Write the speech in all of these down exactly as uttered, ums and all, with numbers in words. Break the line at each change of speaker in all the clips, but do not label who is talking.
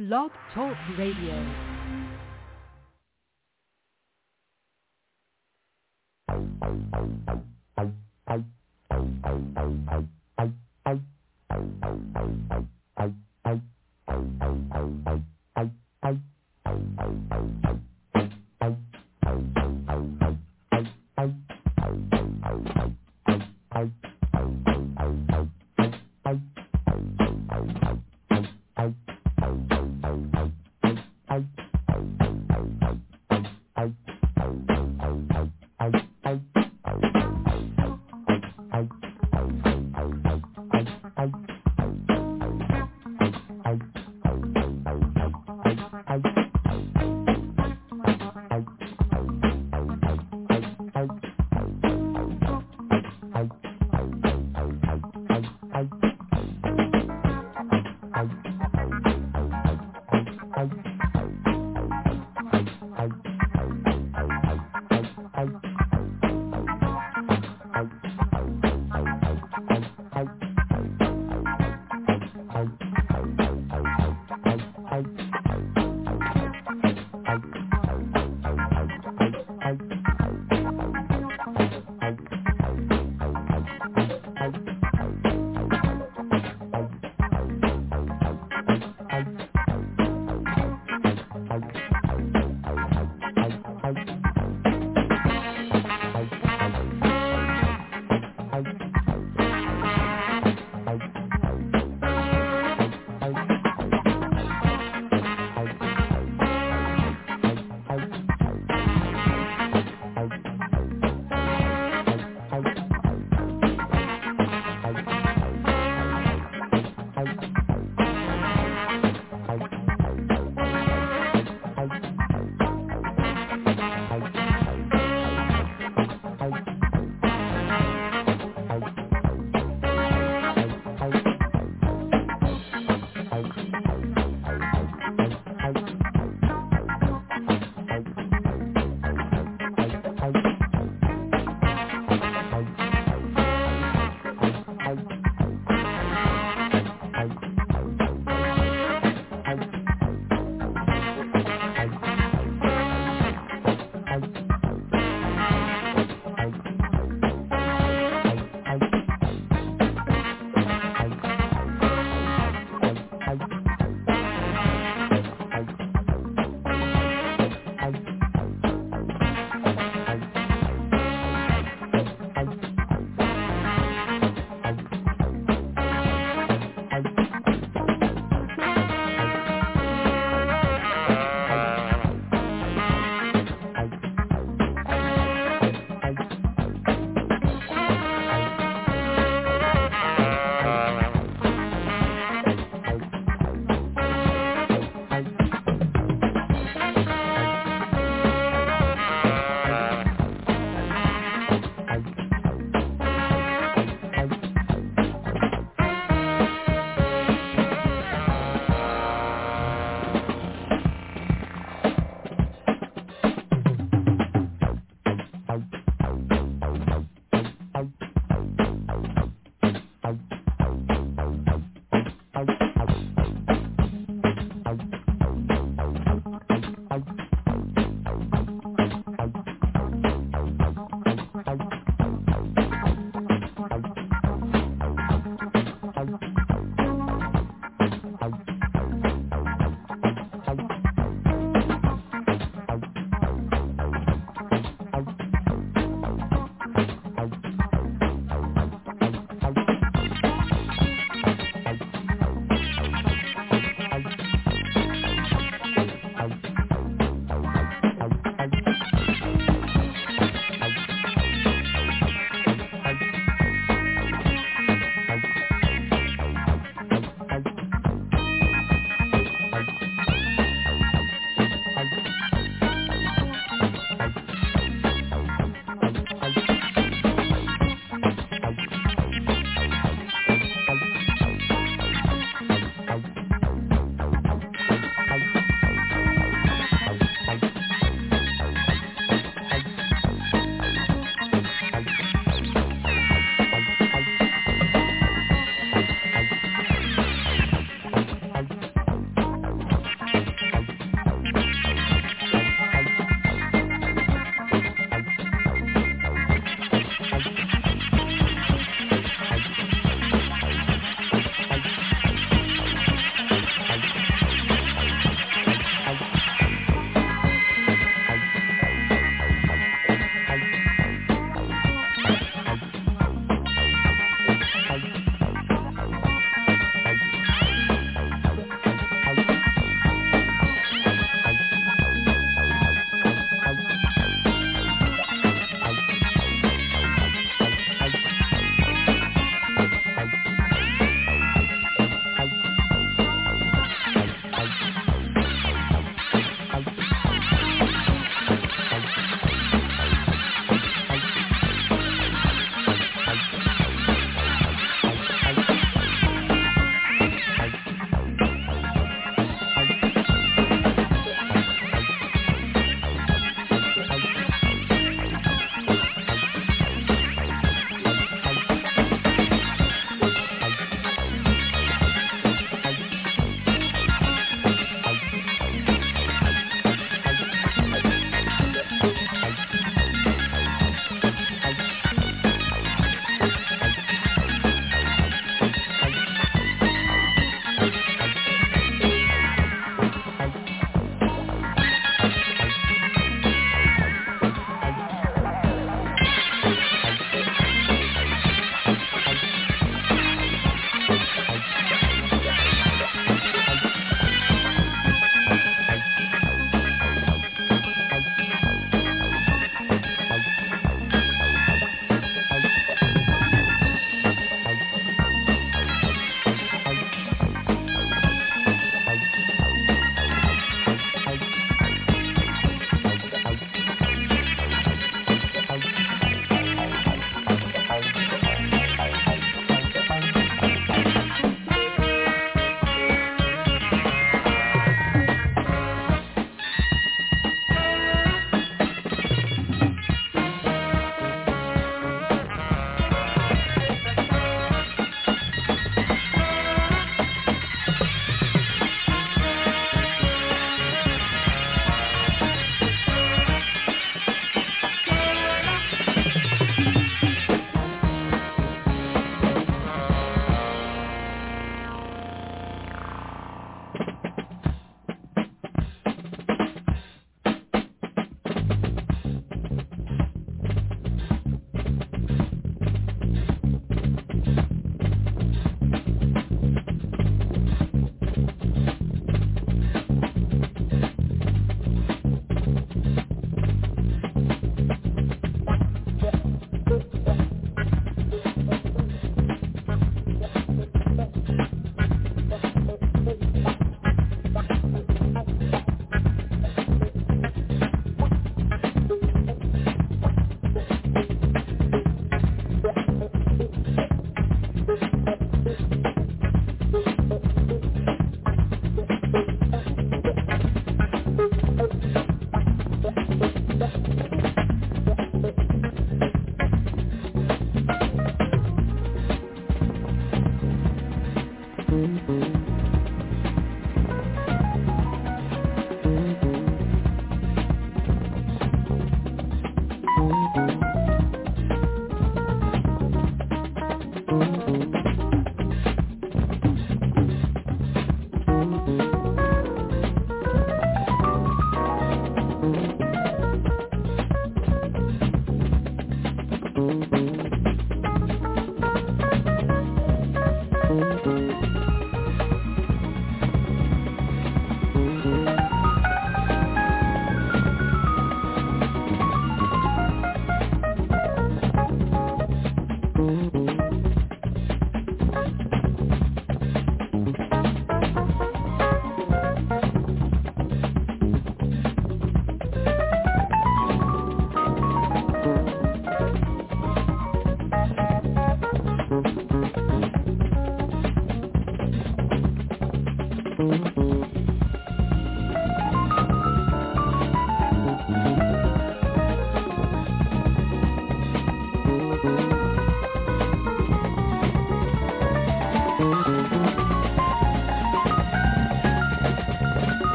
Blog Talk Radio.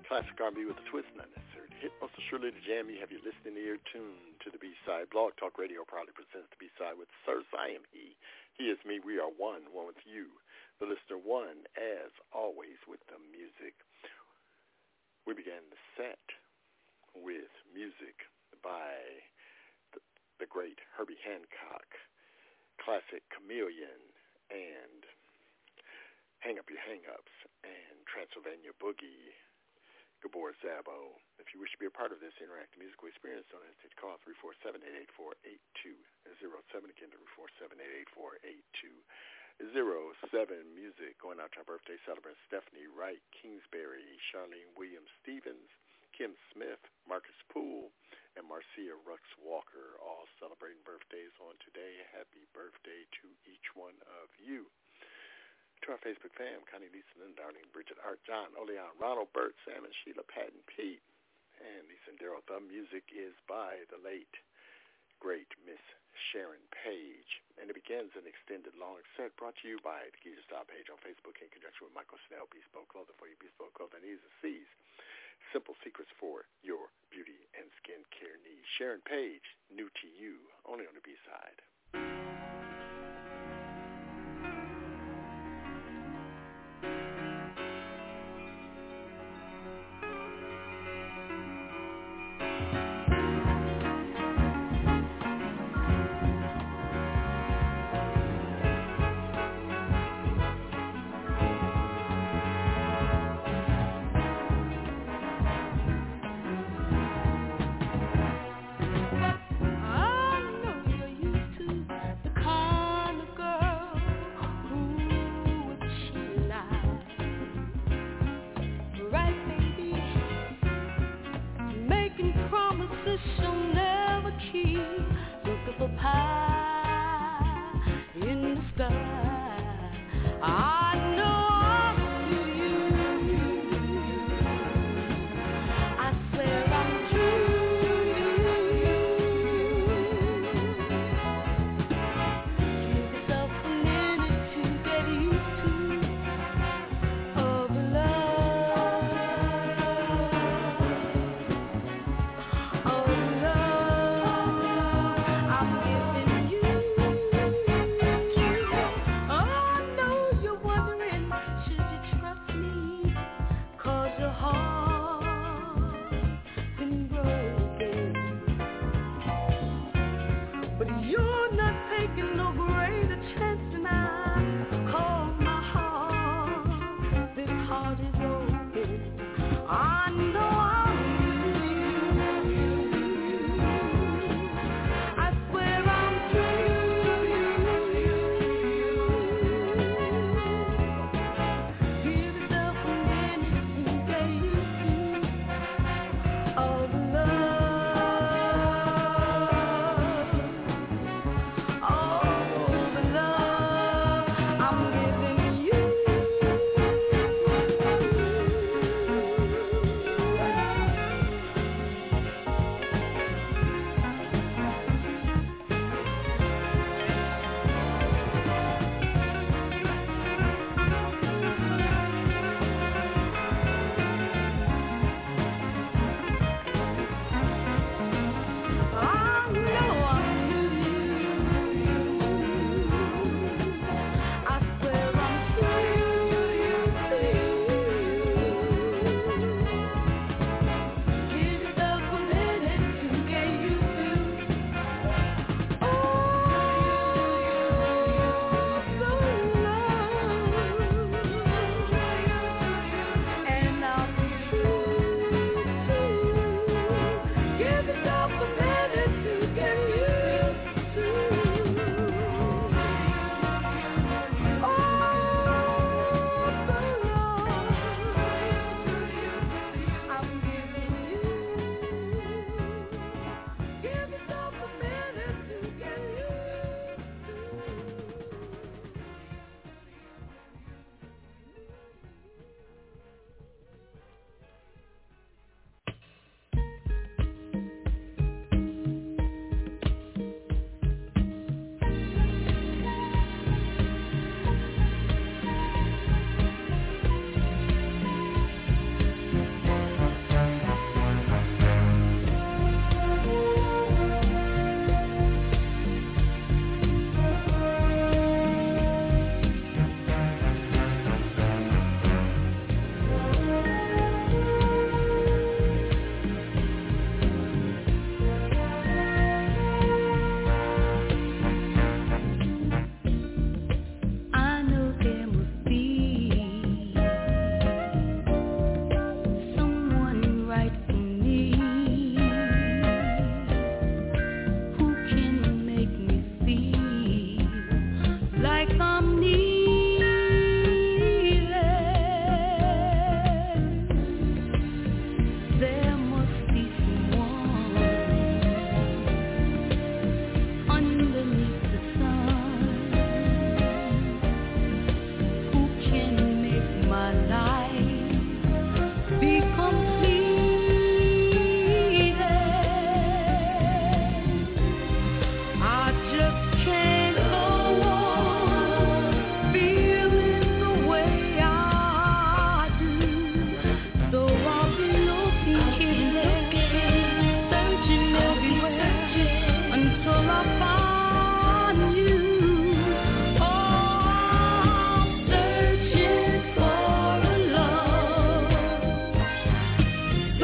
Classic R and B with a twist, not necessary to hit. Most assuredly the jam you have your listening ear tuned to the B-side. Blog Talk Radio proudly presents the B-side with Sirs. I am he. He is me. We are one, one with you. The listener one, as always, with the music. We began the set with music by the, the great Herbie Hancock, classic Chameleon, and Hang Up Your Hang-Ups, and Transylvania Boogie, Gabor Szabo. If you wish to be a part of this interactive musical experience, don't hesitate to call three four seven, eight eight four, eight two zero seven. Again, three four seven, eight eight four, eight two zero seven. Music going out to our birthday celebrants Stephanie Wright, Kingsbury, Charlene Williams Stevens, Kim Smith, Marcus Poole, and Marcia Rux Walker, all celebrating birthdays on today. Happy birthday to each one of you. To our Facebook fam, Connie, Lisa, Lynn, Darlene, Bridget, Art, John, Oleon, Ronald, Bert, Sam, and Sheila, Pat, and Pete, and Lisa and Daryl. The music is by the late, great Miss Sharon Page, and it begins an extended long set brought to you by the Geezer Style page on Facebook in conjunction with Michael Snell, Bespoke Clothing for you, Bespoke Clothing, E's and C's. Simple secrets for your beauty and skin care needs. Sharon Page, new to you, only on the B-side.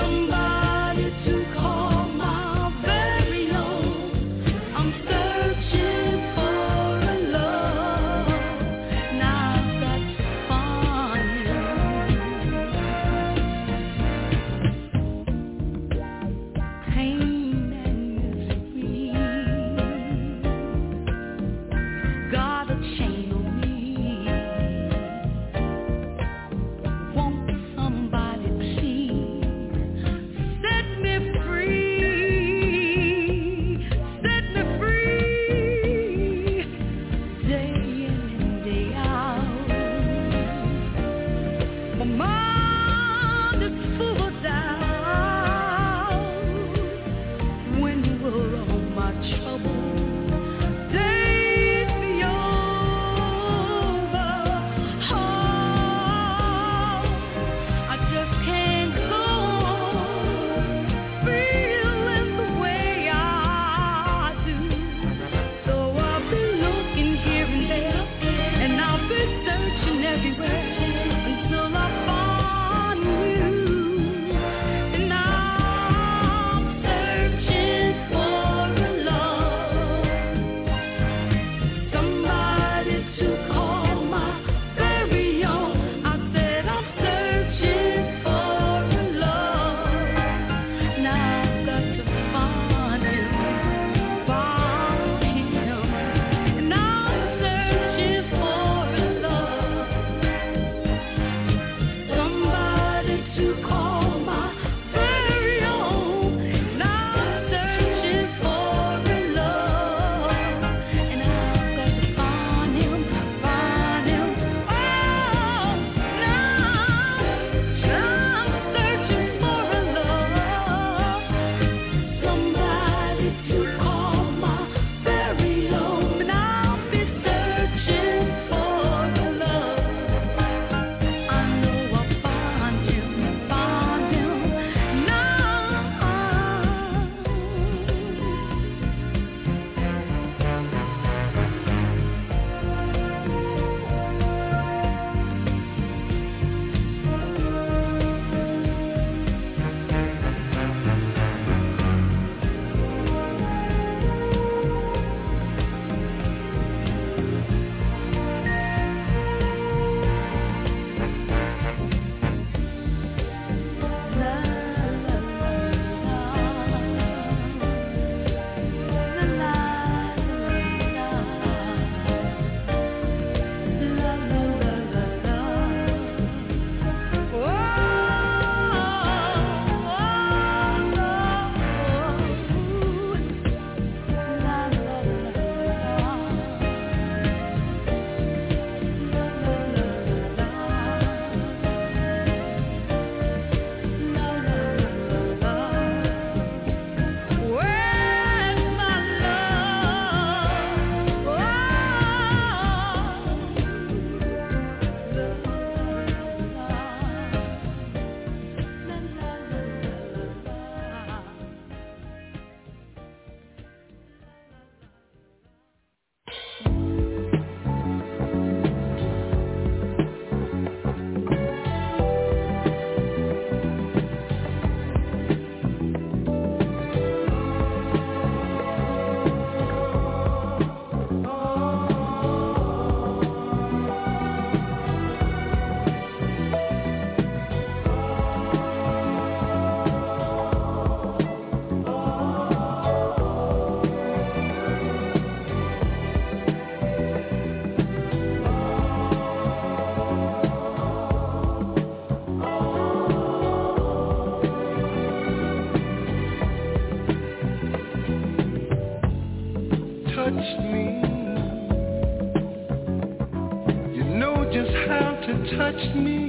touch me,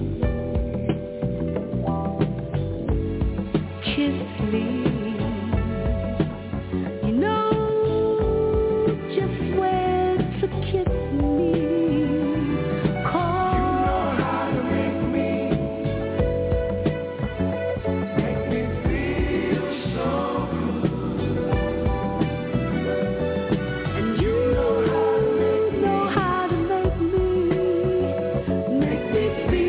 kiss me, you know just where to kiss me, 'cause you know how to make me, make me feel so good, and you know how to make, know how to make me, make me feel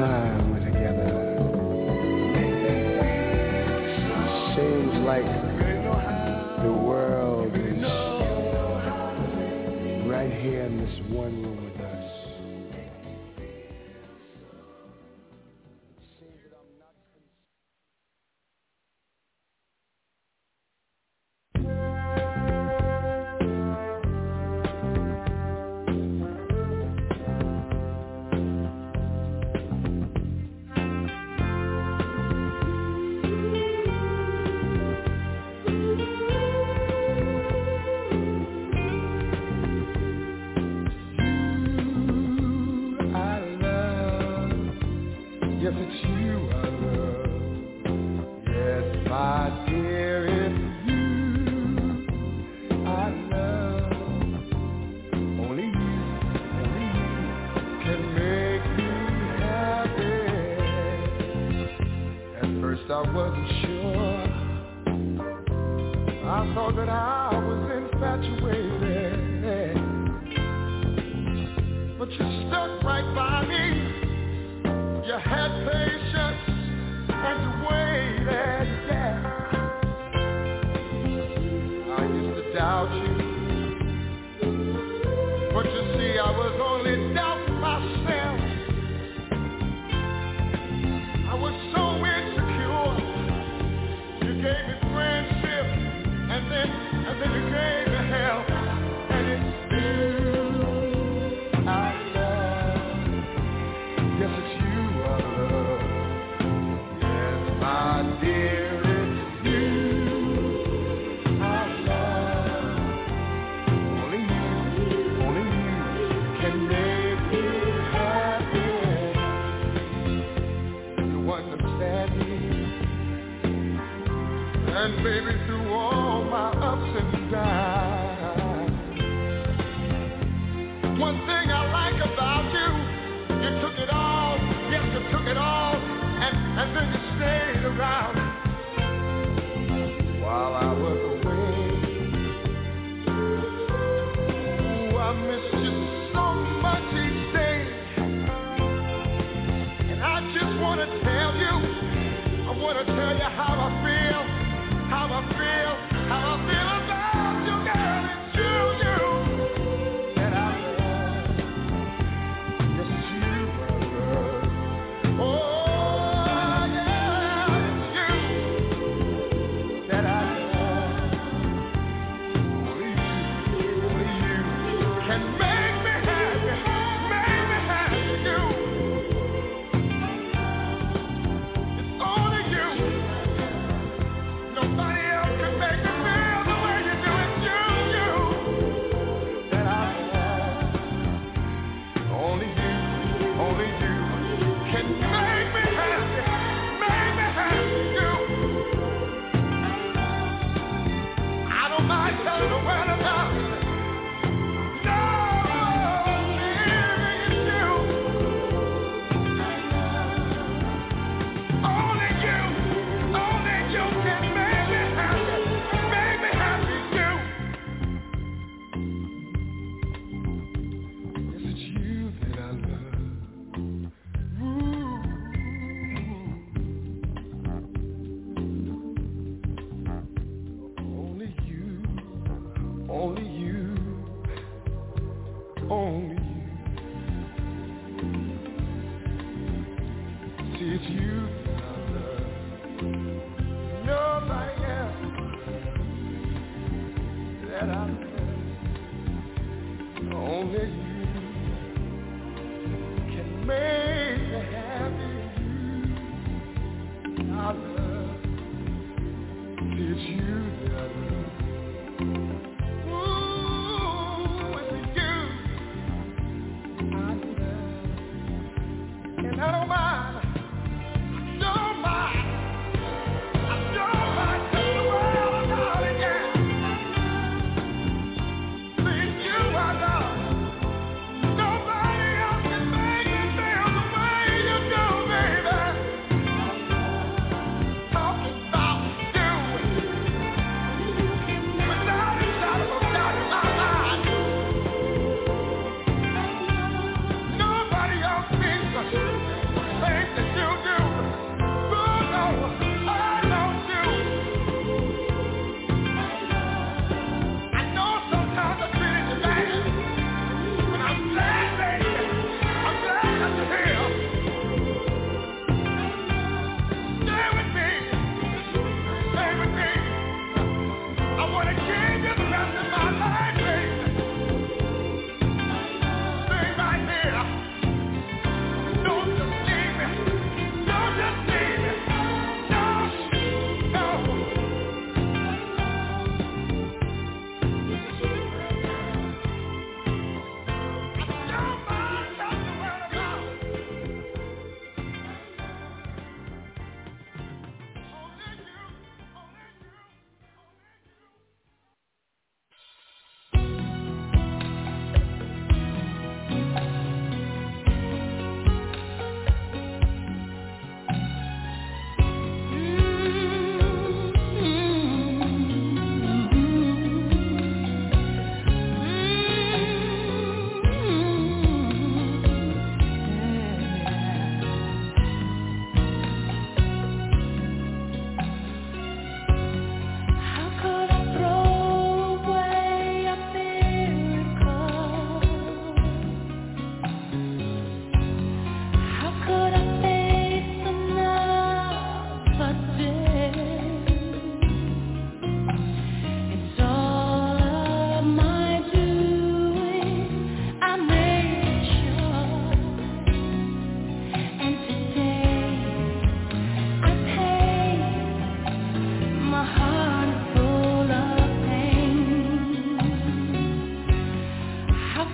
time we're together. Seems like the world is right here in this one room with us.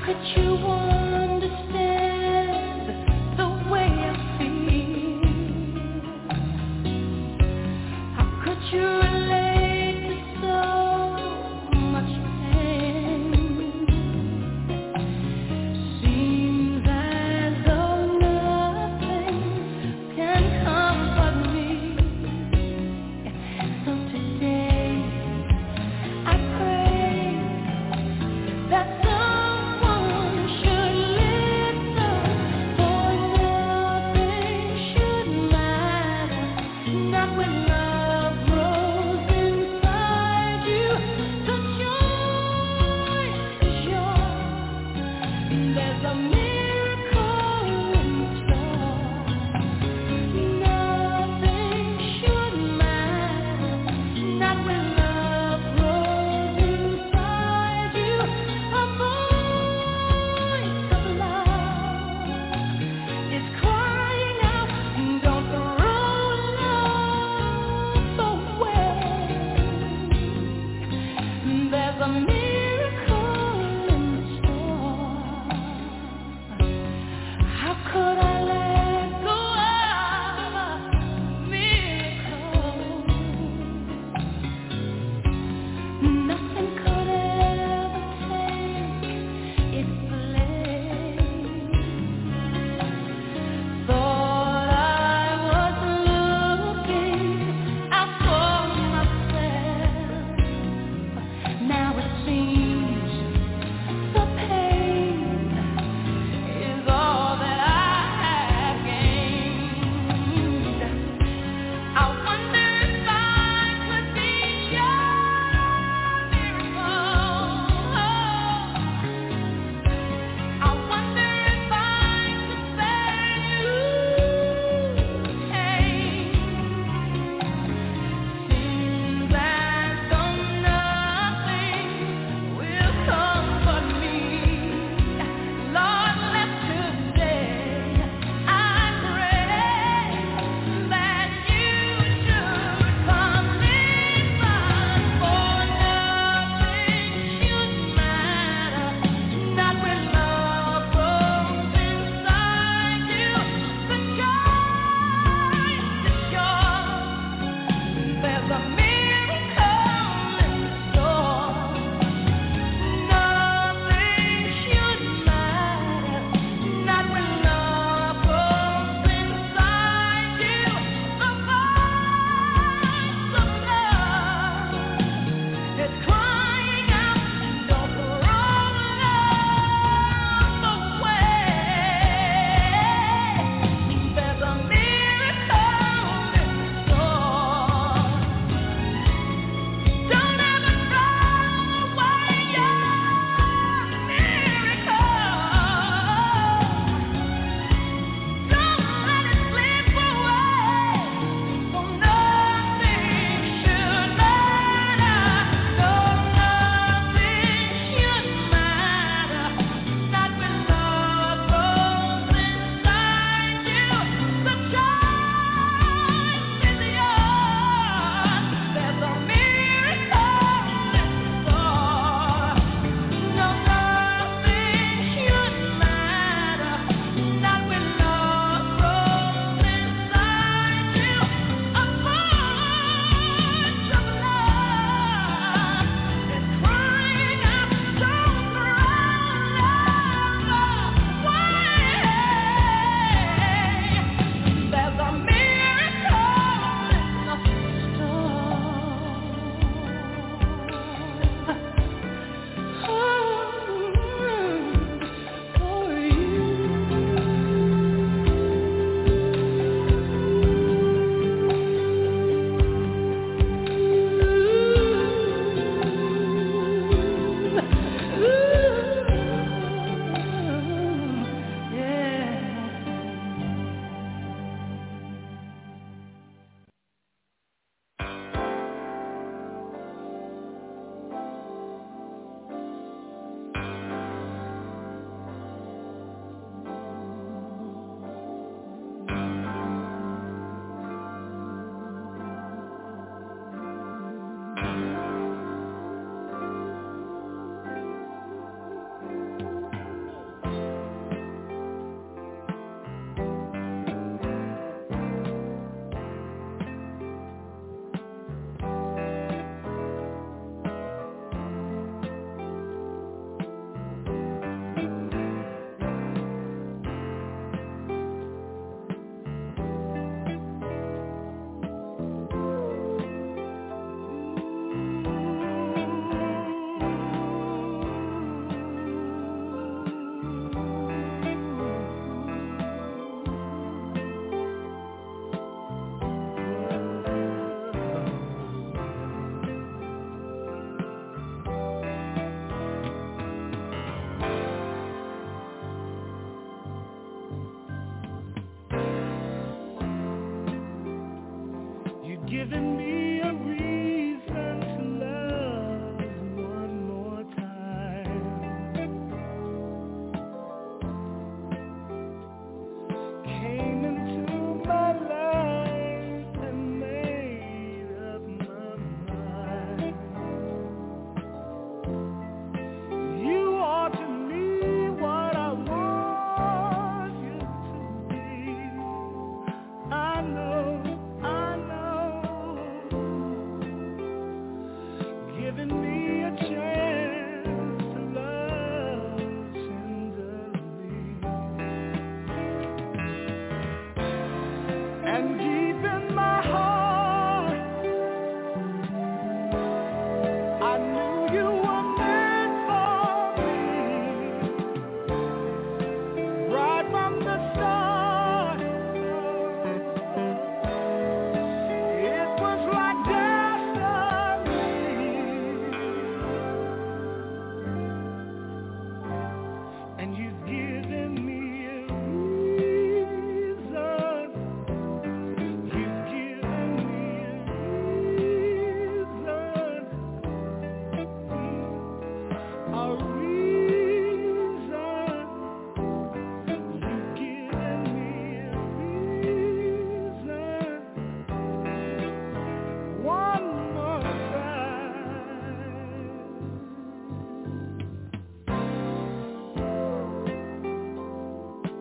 That someone should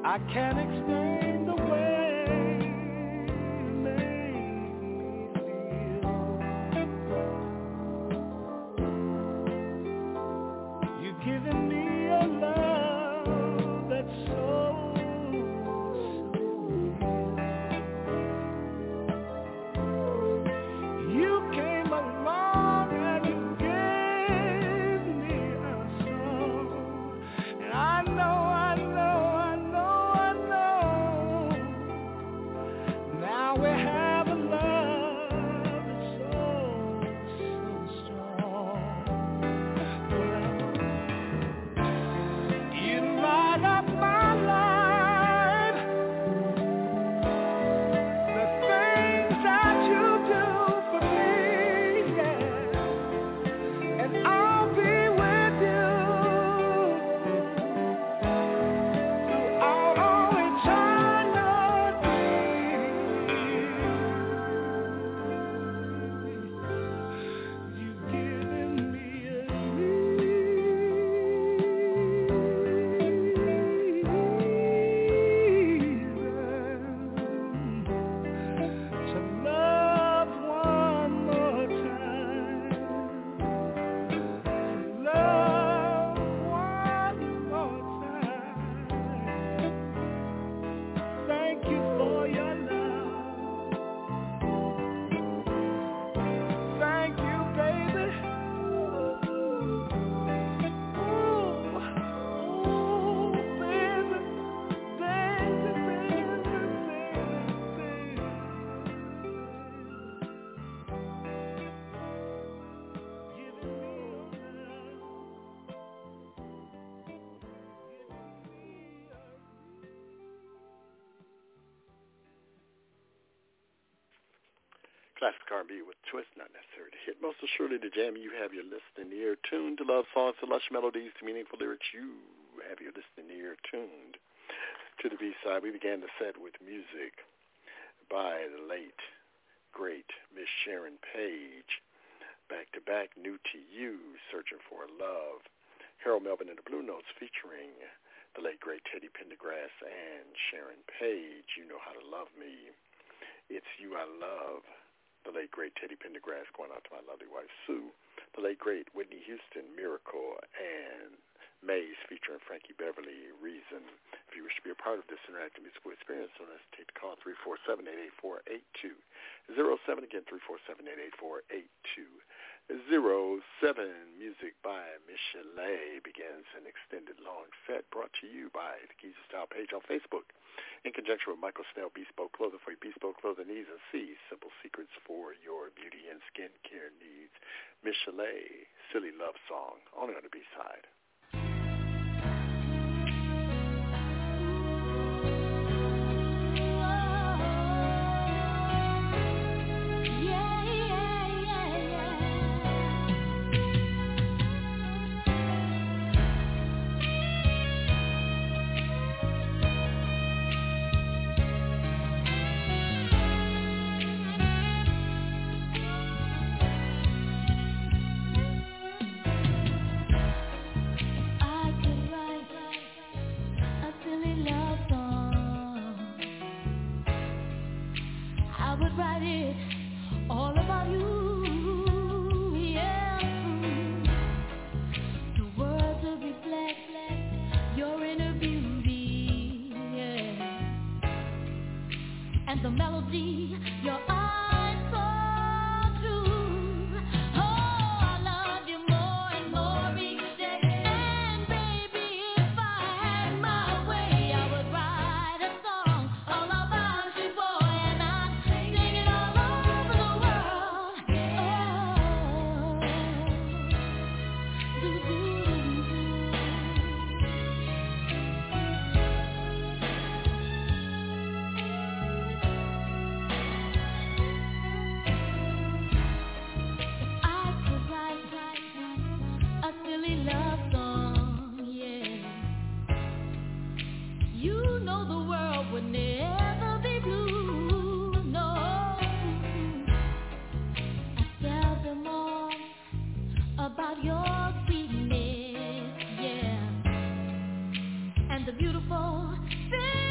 I can't explain the way you make me feel. You've given me a love that's so, so real. You came along and you gave me a song, and I know, I know, I know, I know. Now we have a love that's so, so strong. You light up my life, the things that you do for me, yeah, and I'll be with you throughout all eternity. You've given me a reason to love one more time. Love one more time. Thank you for your love. Thank you, baby. Ooh, ooh, baby, baby, baby, baby, giving me your love.
Classic R and B with twist, not necessary to hit. Most assuredly the jam you have your listening ear tuned to love songs, to lush melodies, to meaningful lyrics. You have your listening ear tuned to the B-side. We began the set with music by the late, great Miss Sharon Page. Back to back, New to You, Searching for Love. Harold Melvin and the Blue Notes featuring the late, great Teddy Pendergrass and Sharon Page. You Know How to Love Me. It's You I Love. The late, great Teddy Pendergrass, going out to my lovely wife, Sue. The late, great Whitney Houston, Miracle, and Maze featuring Frankie Beverly, Reason. If you wish to be a part of this interactive musical experience, don't hesitate to call three four seven, eight eight four, eight two zero seven. Again, three four seven, eight eight four, eight two zero seven. Music by Michelet begins an extended long set brought to you by the Giza Style page on Facebook in conjunction with Michael Snell, Bespoke Clothing for your bespoke clothing needs, and C, Simple Secrets for your beauty and skincare needs. Michelet, Silly Love Song, only on the B-side.
The beautiful thing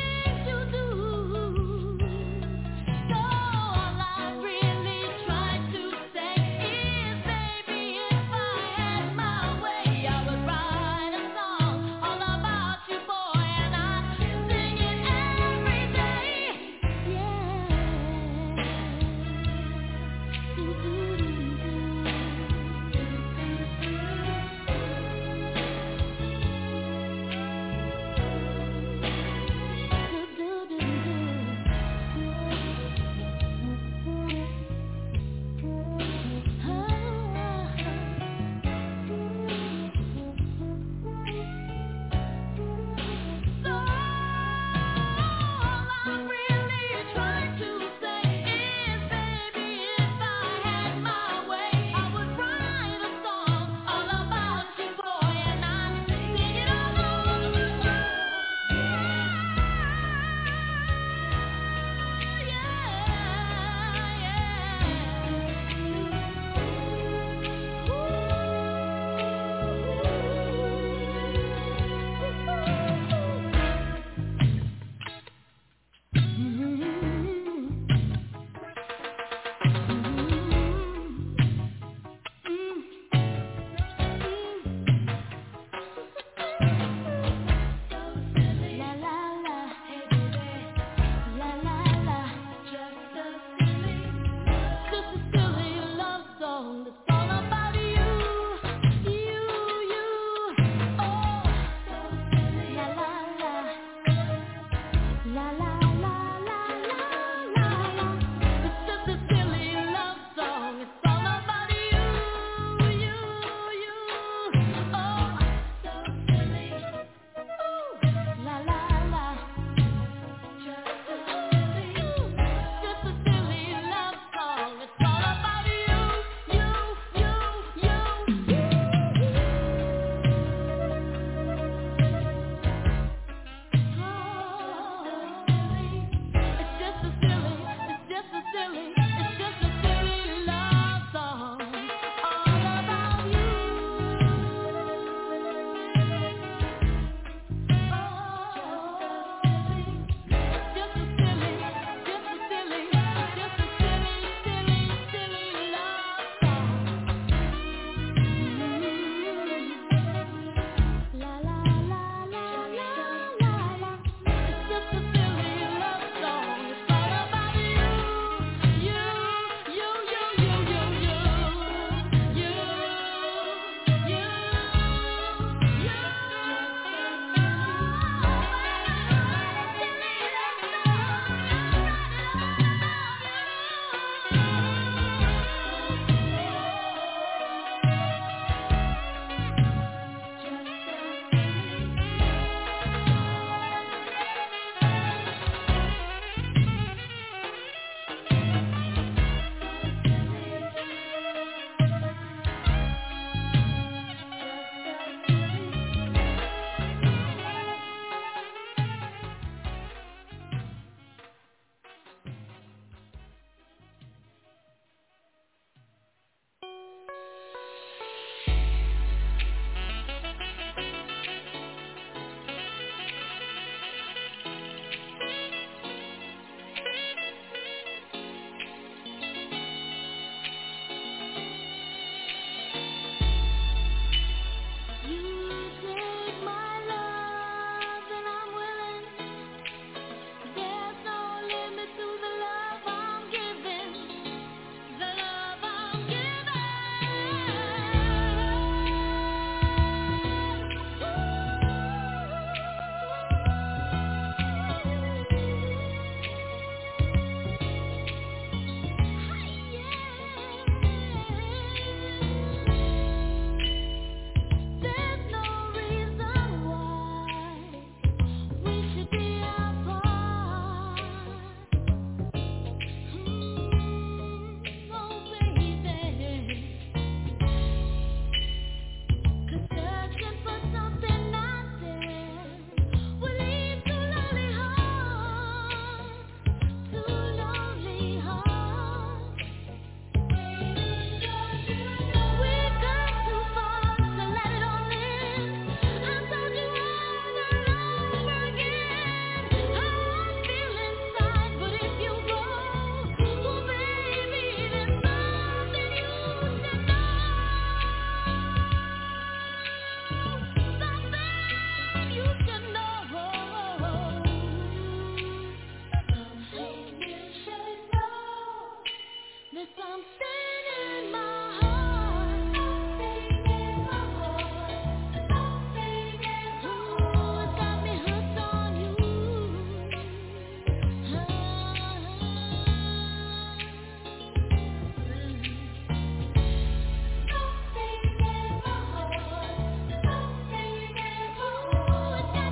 Oh,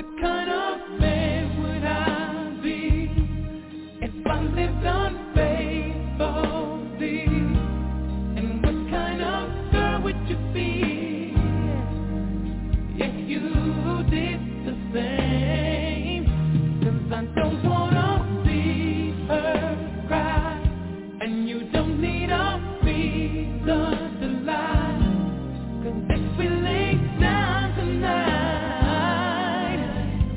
what kind of man would I be if I lived unfaithfully? And what kind of girl would you be if you did the same? 'Cause I don't wanna see her cry, and you don't need a reason to lie. 'Cause if we lay down tonight,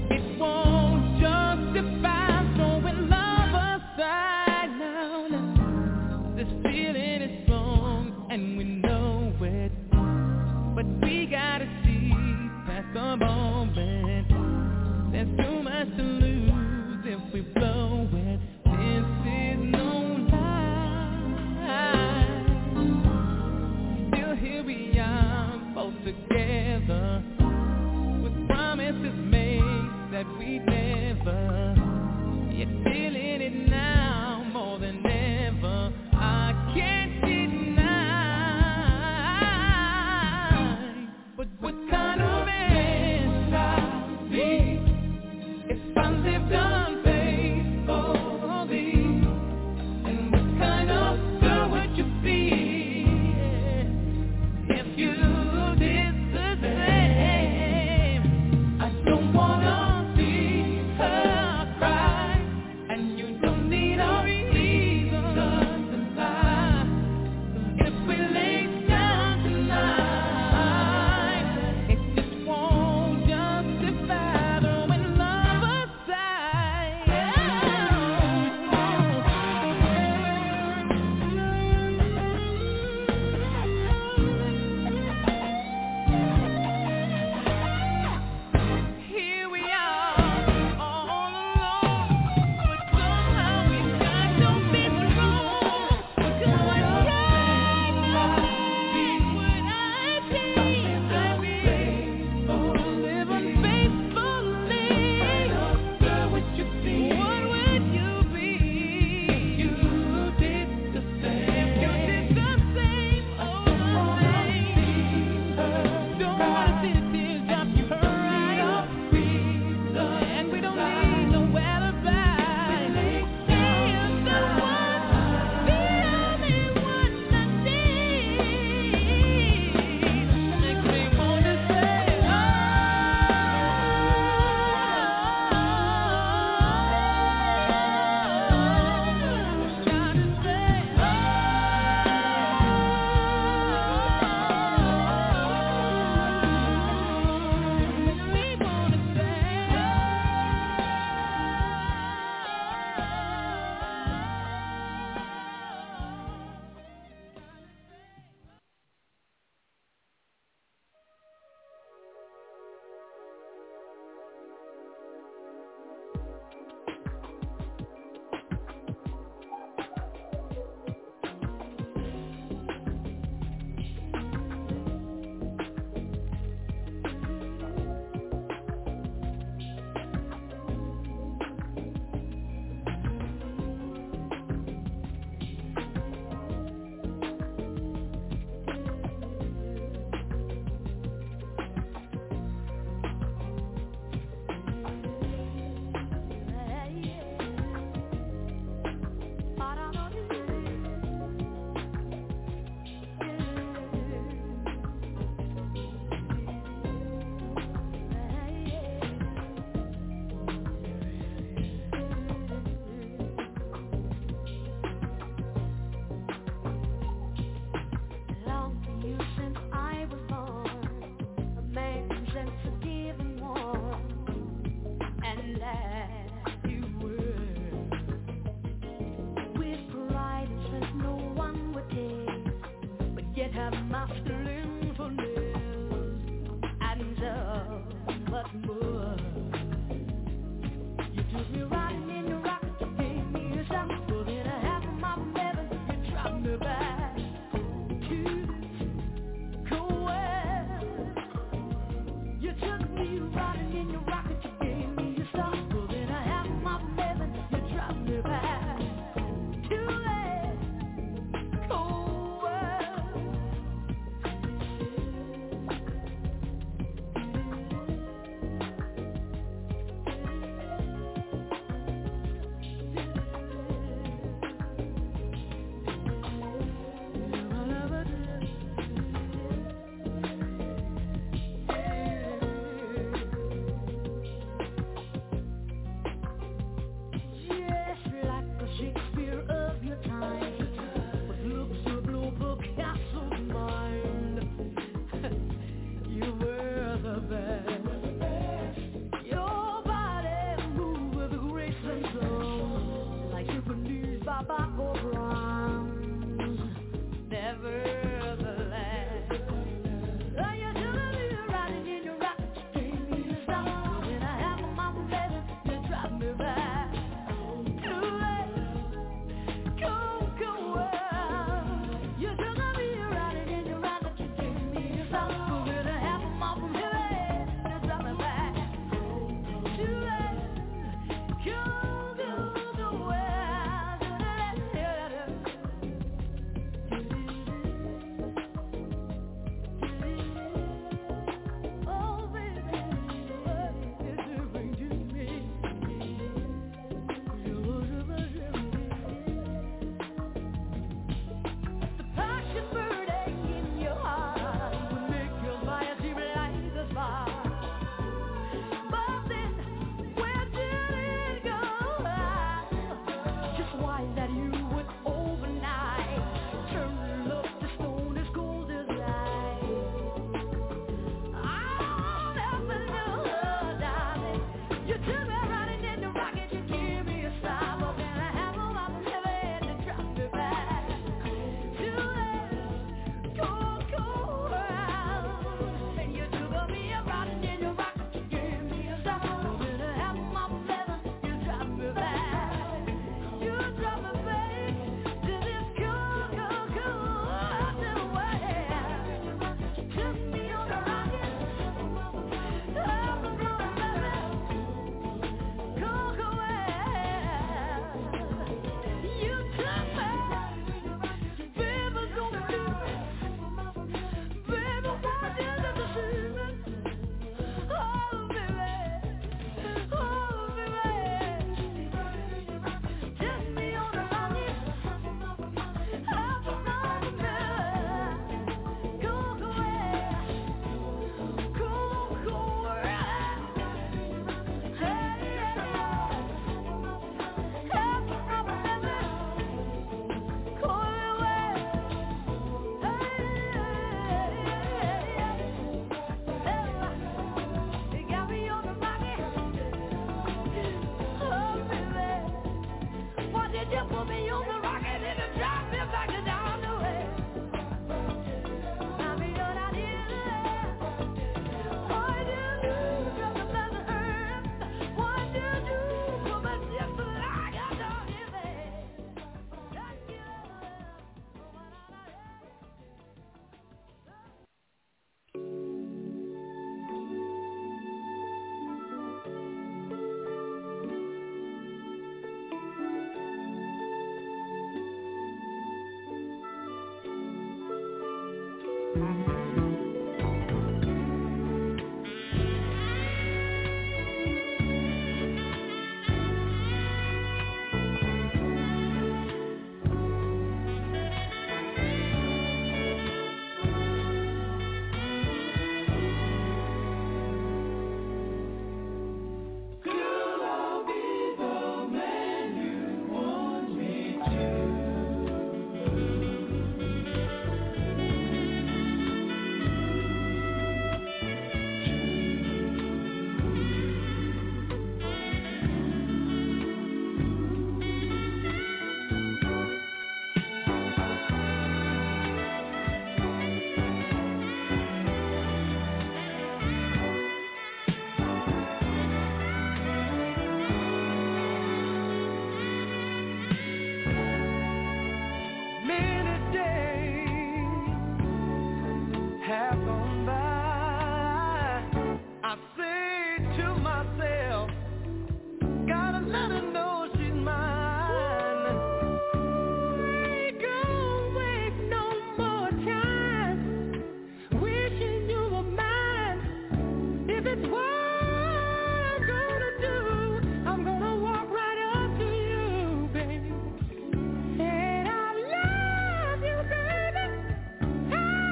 to myself, gotta let her know she's mine. Ain't gonna wait no more time, wishing you were mine. If it's what I'm gonna do, I'm gonna walk right up to you, baby. And I love you, baby. I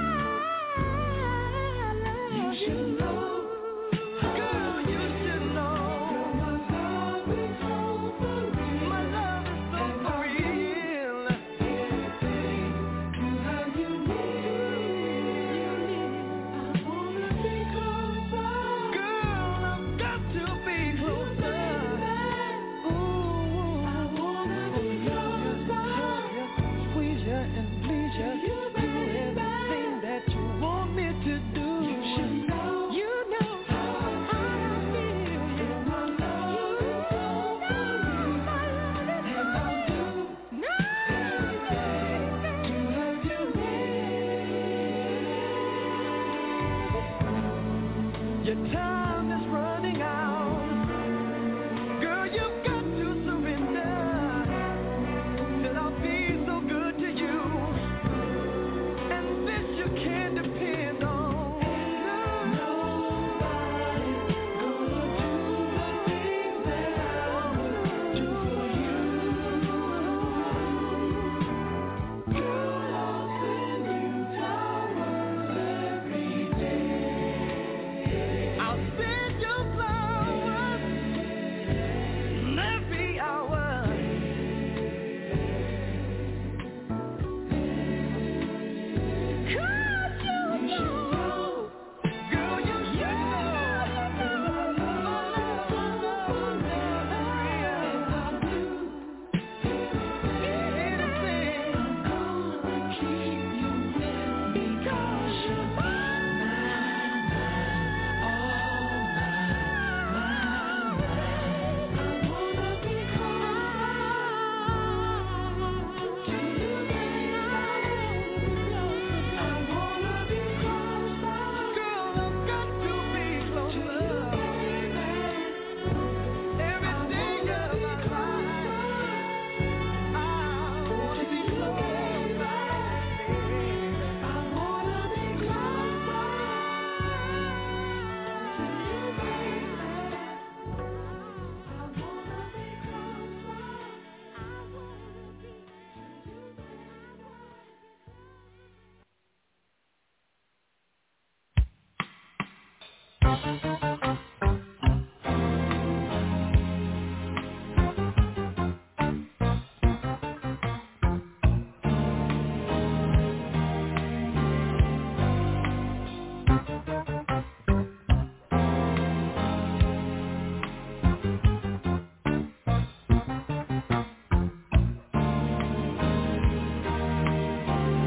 love you. You should know. Girl, you should know. My love is so for real. My love is so for real. Everything you have, you need. I wanna be closer. Girl, I've got to be closer. Ooh, I wanna be closer. Squeeze you and please you. Do everything that you want me to do. You should know. You know how I feel. My love is so for real. My love is so everything to have you near. Your time is running out. Girl, you've got to surrender. That I'll be so good to you. And this you can depend on. Nobody's gonna do the things that I would do for you. Girl, I'll send you flowers every day. I'll send you flowers every hour. 'Cause you know, girl, you should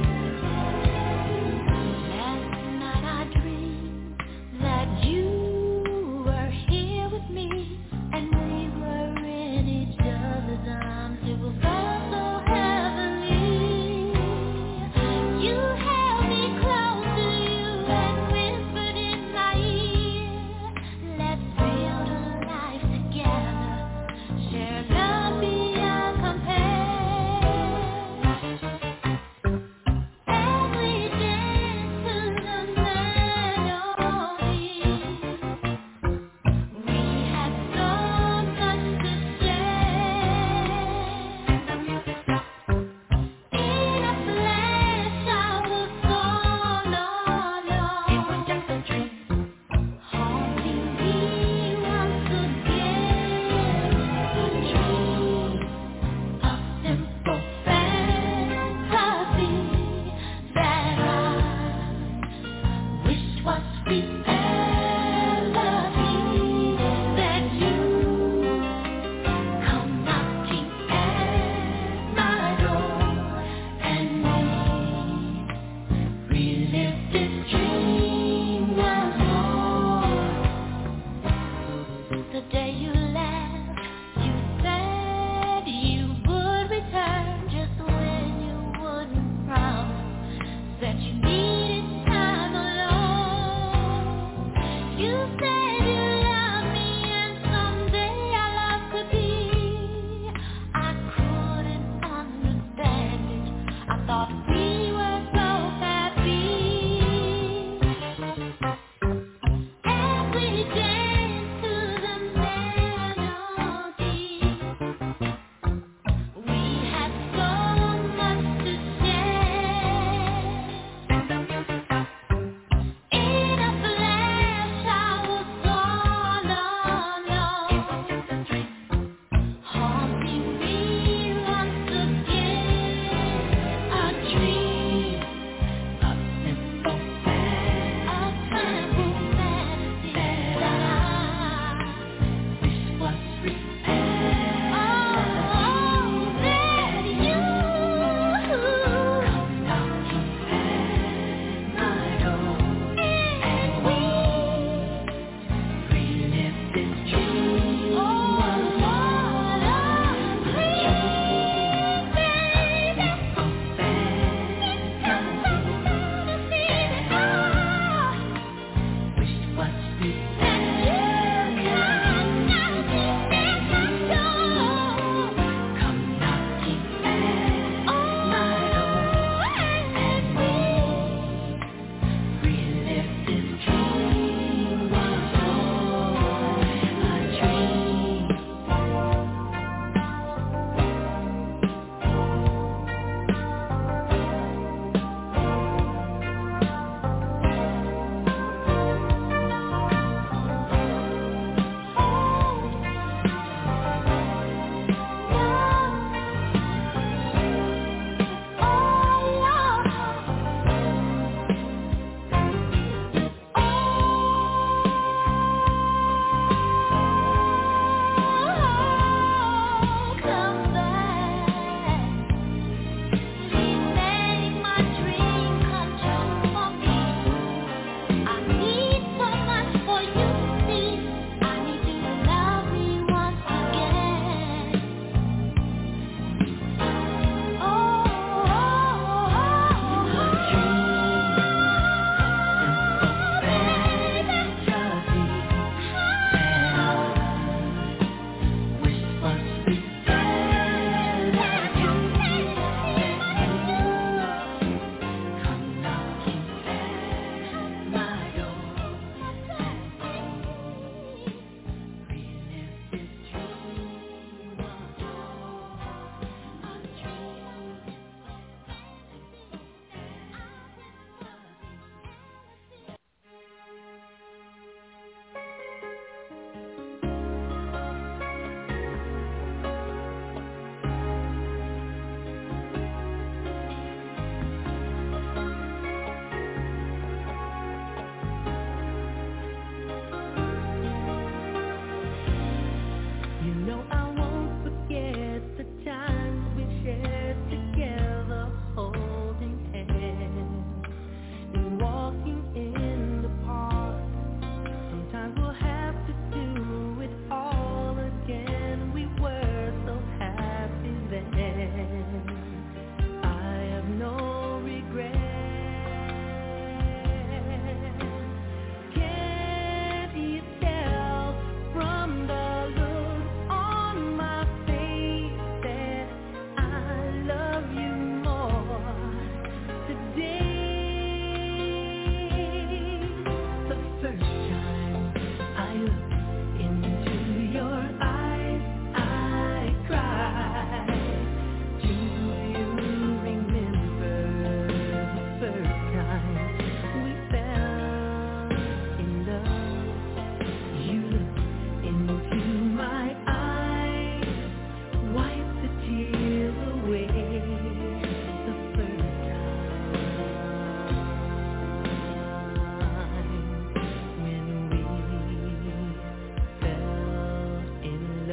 Last night I dreamed that you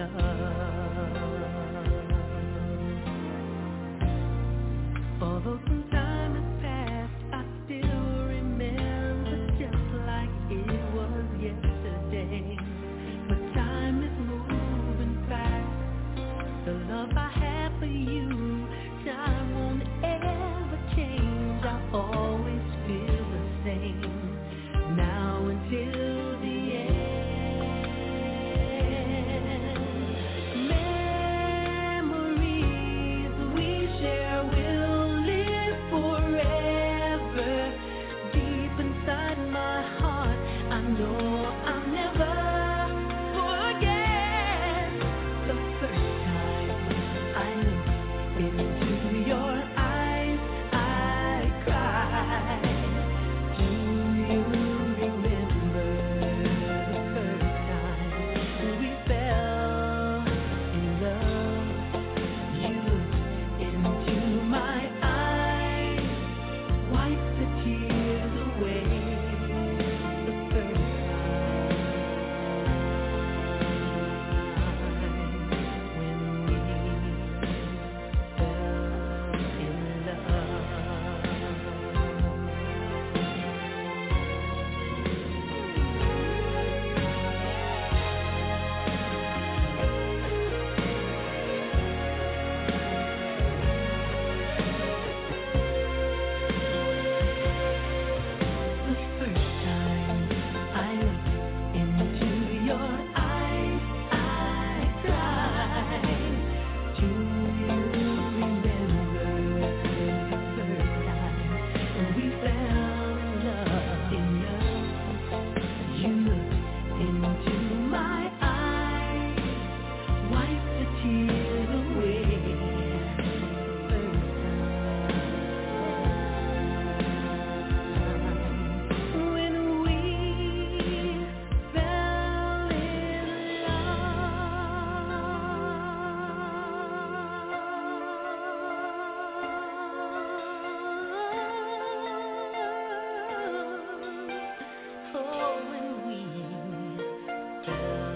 Although some time has passed, I still remember just like it was yesterday. But time is moving fast. The love I have for you, time won't ever change. I always feel the same. Now until the end. Memories we share will live forever. Deep inside my heart, I know I'll never forget the first time I looked into your eyes, I cried. Do you remember the first time we fell in love? You looked into my eyes, wiped the tears away. The first time when we fell in love. The first time I looked into your eyes, I cried. Do you remember the first time we fell in love? In love, you looked into my eyes, wiped the tears away. First time when we fell in love. Oh, when we fell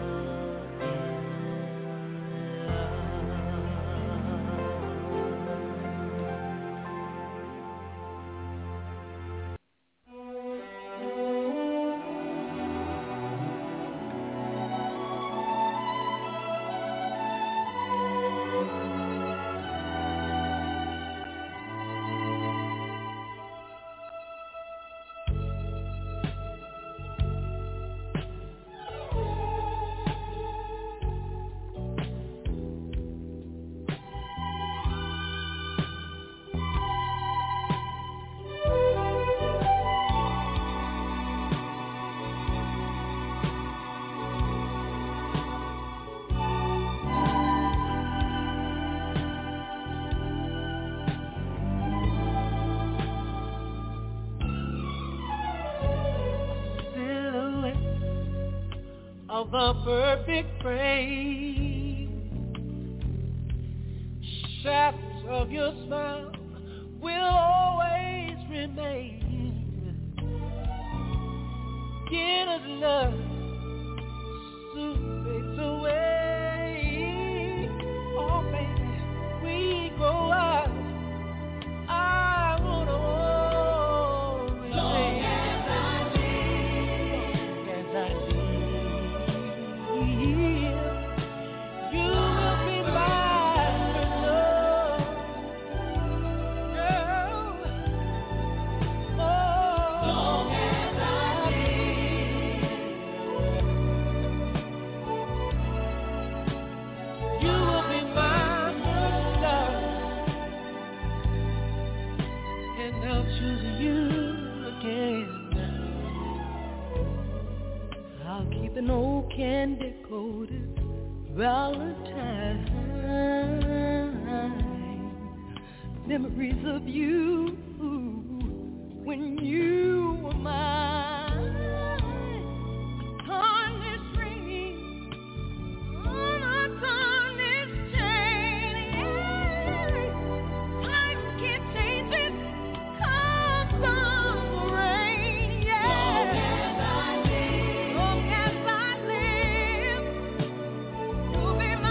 silhouette of a perfect frame, shadows of your smile will always remain. Get us love soon fades away. Oh baby, we grow up. I wanna always stay. As I live, you will be my love, girl. Oh, as I live, you will be my love, and I'll choose you again. I'll keep an old candy coated Valentine, memories of you when you were mine. On this ring, on a tarnished chain, yeah. Life keeps changing, comes on the rain, yeah. Long as I live, you'll be my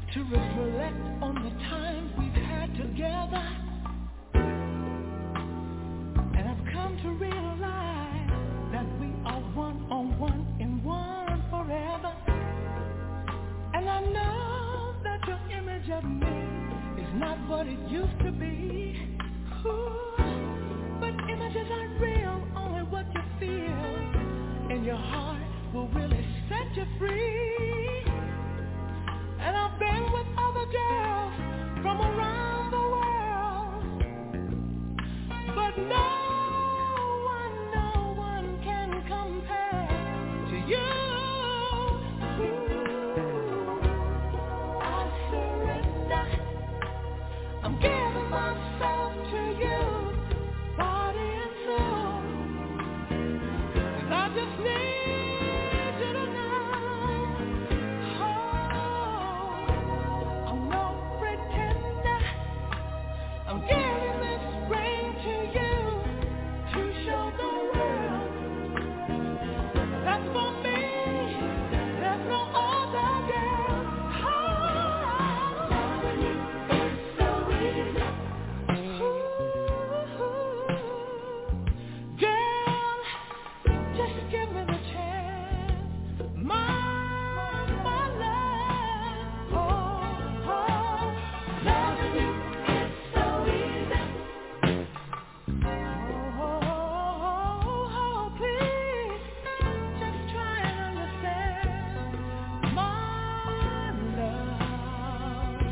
to reflect on the times we've had together. And I've come to realize that we are one on one and one forever. And I know that your image of me is not what it used to be. Ooh, but images aren't real, only what you feel in your heart will really set you free. And I've been with other girls from around the world, but no one, no one can compare to you. Ooh, I surrender. I'm giving myself to you, body and soul. 'Cause I just need you to know, oh, I'm no pretender. I'm giving this ring to you to show the world that's for me. There's no other girl. Oh, it's so easy. Ooh, girl, just give me the chance, my, my love. Oh, oh, loving you is so easy. Oh, oh, oh, please, just try and understand my love.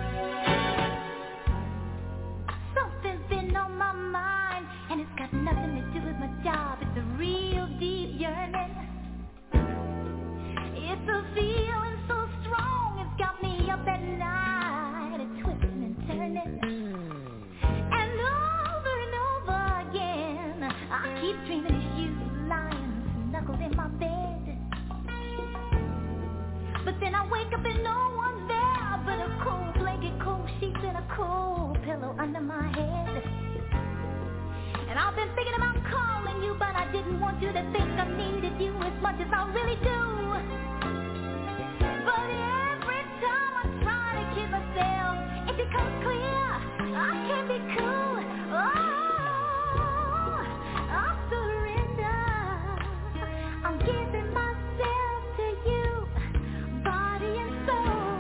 Something's been on my mind, and it's got nothing to do with my job. It's a real deep yearning. It's a feeling so strong, it's got me up at night, it's twisting and turning. And over and over again, I keep dreaming of you lying snuggled in my bed. But then I wake up and no one's there but a cold blanket, cold sheets, and a cold pillow under my head. And I've been thinking about calling you, but I didn't want you to think I needed you as much as I really do. But every time I try to kid myself, it becomes clear I can't be cool. Oh, I surrender. I'm giving myself to you, body and soul.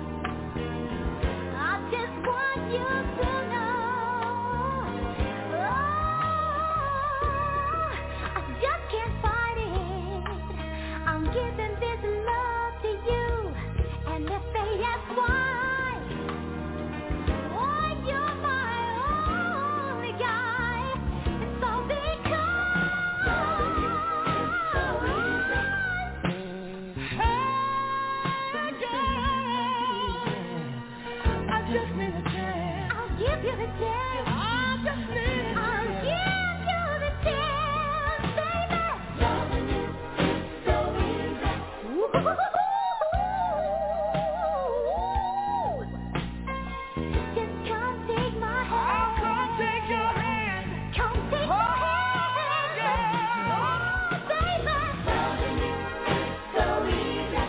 I just want you to know, oh, I just can't fight it. I'm giving this love to you, and if they ask why, oh, you're my only guy. It's all
Hey, girl, I just need a chance.
I'll give you the chance.
I just need
I'll give you the chance, baby.
Loving you is so easy.
Ooh. Just come take my hand.
Come take your hand.
Come take my hand.
Oh,
Oh, baby.
Loving you is so easy.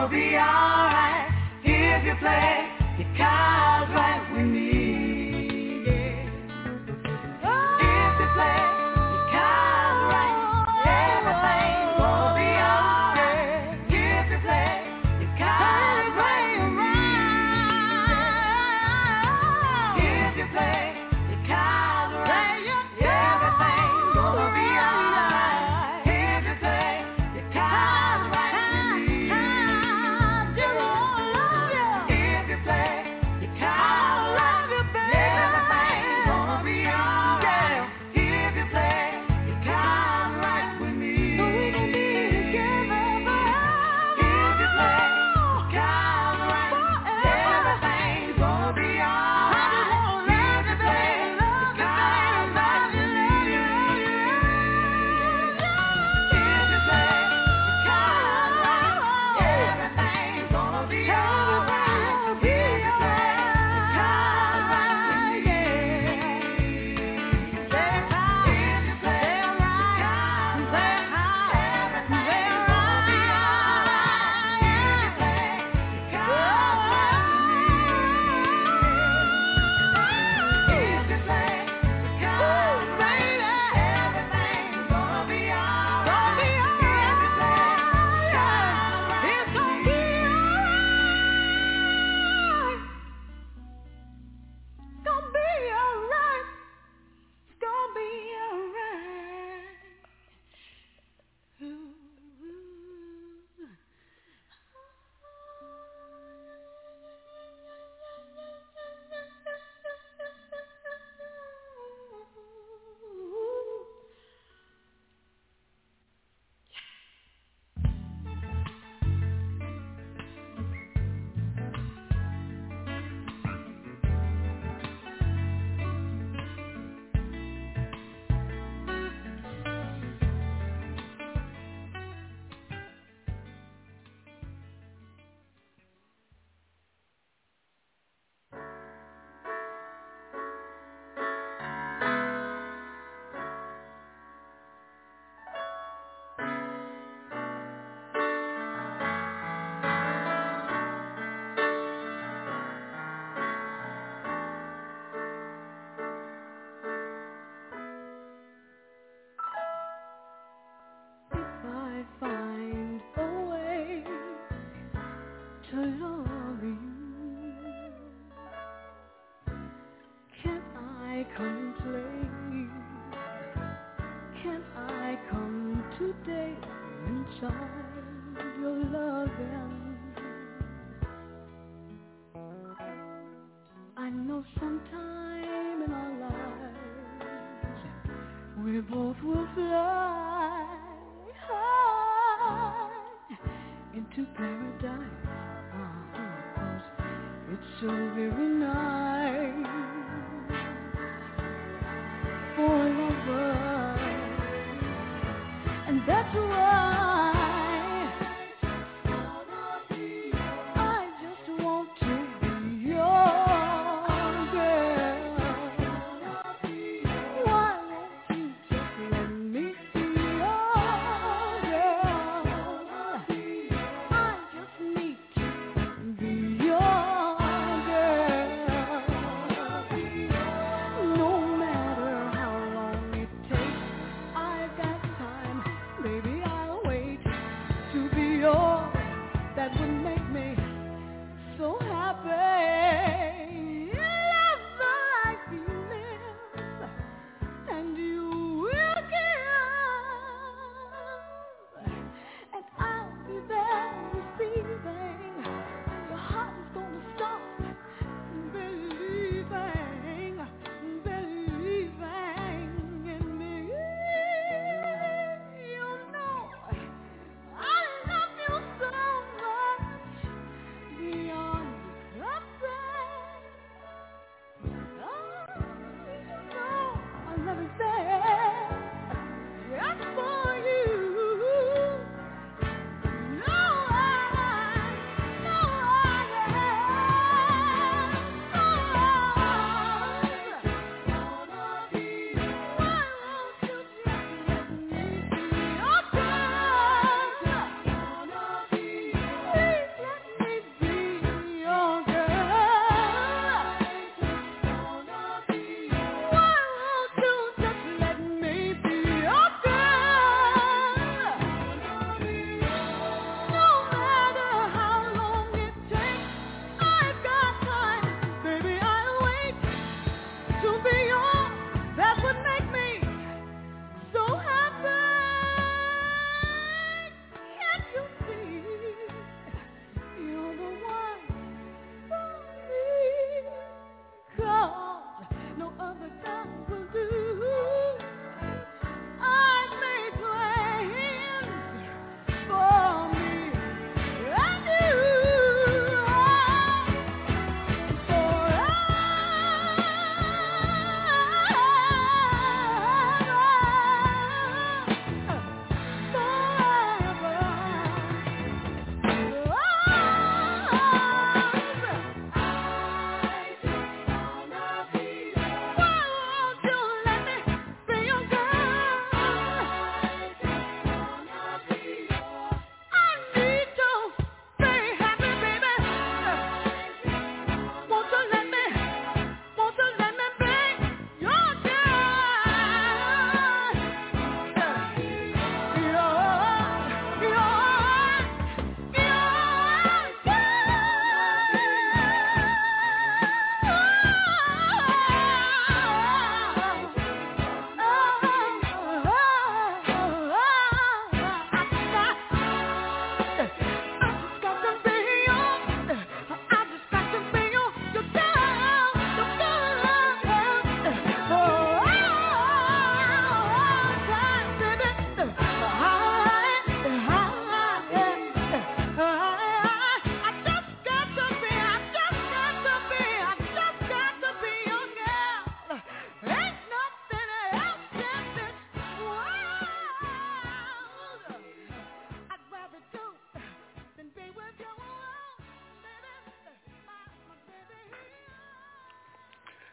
gonna be alright if you play your cards right with me. Yeah. If you play your cards right, everything's gonna be alright. If you play your cards right with me. If you play your cards right, everything's gonna be alright. If you play your cards right with me. If you play your cards right, everything's gonna be alright. If you play your cards right with me. If you play your cards right, everything's gonna be alright. If you play your cards right with me. If you play your cards right, everything's gonna be alright. If you play your cards right with me. Play hard, if you play your cards right, everything's gonna be alright. If you play your cards right with me. If you play your cards right, everything's gonna be alright. If you play your cards right, it's gonna be alright. It's gonna be alright. It's gonna be alright. Ooh. If I find a way to love you, can I come play? Can I come today inside your loving? I know sometime in our lives we both will fly high into paradise. Uh-huh, 'cause it's so very nice for lovers, and that's why I just want to be your girl. Why won't you just let me be your girl? I just need to be your girl. No matter how long it takes, I've got time, baby, I'll wait.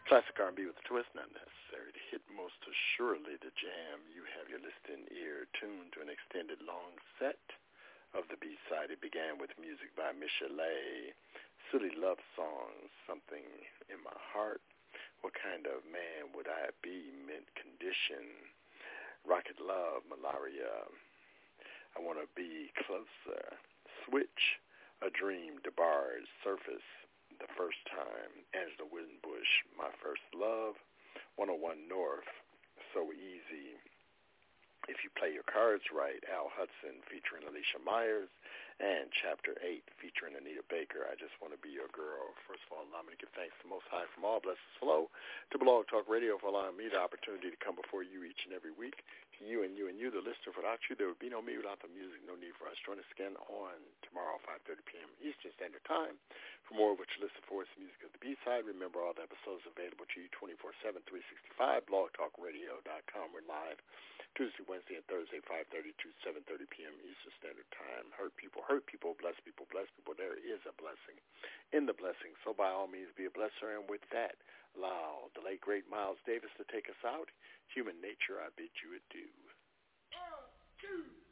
Classic R and B with a twist, not necessary to hit, most assuredly to jam. You have your listening ear tuned to an extended long set of the B-side. It began with music by Michelet, Silly Love Songs, Something in My Heart, What Kind of Man Would I Be, Mint Condition, Rocket Love, Malaria, I Want to Be Closer, Switch, A Dream, DeBarge, Surface, The First Time, Angela Winbush, My First Love, one oh one North, So Easy, If You Play Your Cards Right, Al Hudson featuring Alicia Myers, and Chapter eight featuring Anita Baker, I Just Want to Be Your Girl. First of all, allow me to give thanks to Most High from all blessings flow, to Blog Talk Radio for allowing me the opportunity to come before you each and every week. To you and you and you, the listener, without you, there would be no me without the music, no need for us. Join us again on tomorrow, five thirty p.m. Eastern Standard Time. For more of what you listen for is music of the B-side. Remember, all the episodes available to you twenty-four seven, three sixty-five, blog talk radio dot com. We're live Tuesday, Wednesday, and Thursday, five thirty to seven thirty p.m. Eastern Standard Time. Hurt people, hurt people, bless people, bless people. There is a blessing in the blessing. So by all means, be a blesser. And with that, allow the late, great Miles Davis to take us out. Human nature, I bid you adieu.
One, two.